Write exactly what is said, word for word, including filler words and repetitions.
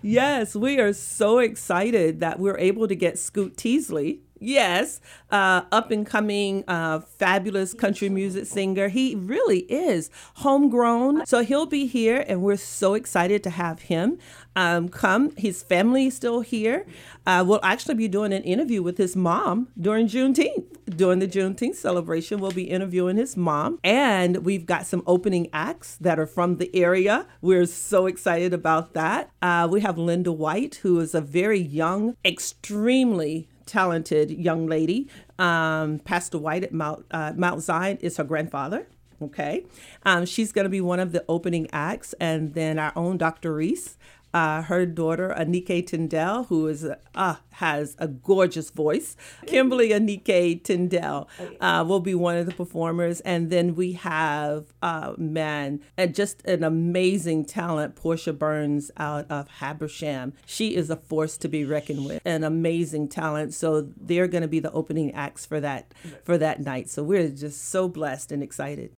Yes, we are so excited that we're able to get Scoot Teasley. Yes, uh, up and coming, uh, fabulous country music singer. He really is homegrown. So he'll be here, and we're so excited to have him um, come. His family is still here. Uh, we'll actually be doing an interview with his mom during Juneteenth. During the Juneteenth celebration, we'll be interviewing his mom. And we've got some opening acts that are from the area. We're so excited about that. Uh, we have Linda White, who is a very young, extremely talented young lady. Um, Pastor White at Mount, uh, Mount Zion is her grandfather. Okay. Um, she's going to be one of the opening acts. And then our own Doctor Reese, uh, her daughter, Anike Tyndall, who is uh, has a gorgeous voice. Kimberly Anike Tyndall uh, will be one of the performers. And then we have, uh, man, and just an amazing talent, Portia Burns out of Habersham. She is a force to be reckoned with, an amazing talent. So they're going to be the opening acts for that, for that night. So we're just so blessed and excited.